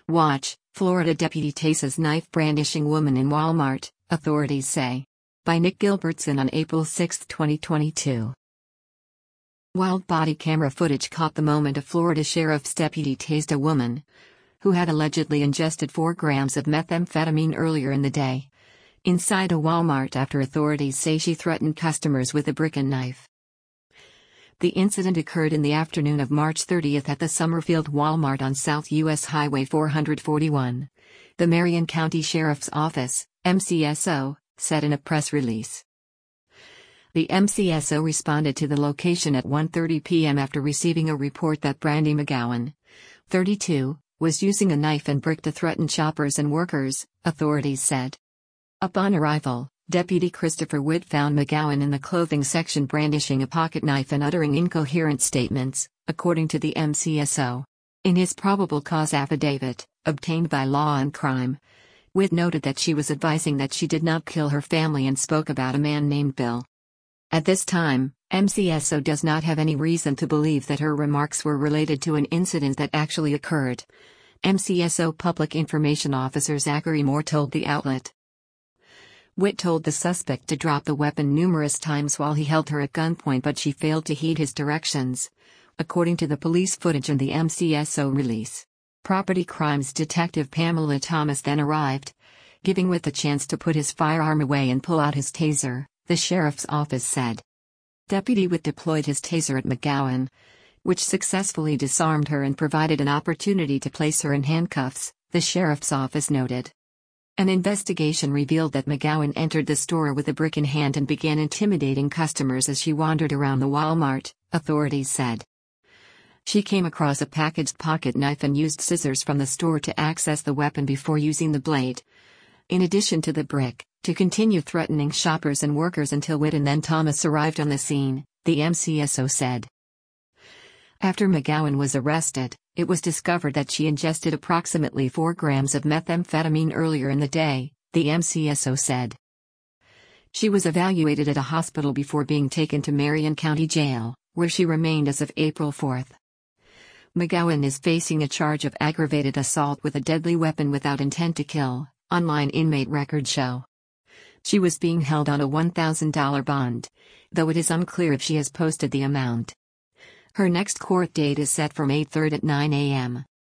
Watch, Florida deputy tases knife-brandishing woman in Walmart, authorities say. By Nick Gilbertson on April 6, 2022. Wild body camera footage caught the moment a Florida sheriff's deputy tased a woman who had allegedly ingested 4 grams of methamphetamine earlier in the day inside a Walmart after authorities say she threatened customers with a brick and knife. The incident occurred in the afternoon of March 30 at the Summerfield Walmart on South U.S. Highway 441. The Marion County Sheriff's Office, MCSO, said in a press release. The MCSO responded to the location at 1:30 p.m. after receiving a report that Brandy McGowan, 32, was using a knife and brick to threaten shoppers and workers, authorities said. Upon arrival, Deputy Christopher Witt found McGowan in the clothing section brandishing a pocket knife and uttering incoherent statements, according to the MCSO. In his probable cause affidavit, obtained by Law and Crime, Witt noted that she was advising that she did not kill her family and spoke about a man named Bill. At this time, MCSO does not have any reason to believe that her remarks were related to an incident that actually occurred. MCSO Public Information Officer Zachary Moore told the outlet. Witt told the suspect to drop the weapon numerous times while he held her at gunpoint, but she failed to heed his directions, according to the police footage in the MCSO release. Property crimes detective Pamela Thomas then arrived, giving Witt the chance to put his firearm away and pull out his taser, the sheriff's office said. Deputy Witt deployed his taser at McGowan, which successfully disarmed her and provided an opportunity to place her in handcuffs, the sheriff's office noted. An investigation revealed that McGowan entered the store with a brick in hand and began intimidating customers as she wandered around the Walmart, authorities said. She came across a packaged pocket knife and used scissors from the store to access the weapon before using the blade, in addition to the brick, to continue threatening shoppers and workers until Witt and then Thomas arrived on the scene, the MCSO said. After McGowan was arrested, it was discovered that she ingested approximately 4 grams of methamphetamine earlier in the day, the MCSO said. She was evaluated at a hospital before being taken to Marion County Jail, where she remained as of April 4. McGowan is facing a charge of aggravated assault with a deadly weapon without intent to kill, online inmate records show. She was being held on a $1,000 bond, though it is unclear if she has posted the amount. Her next court date is set for May 3 at 9 a.m.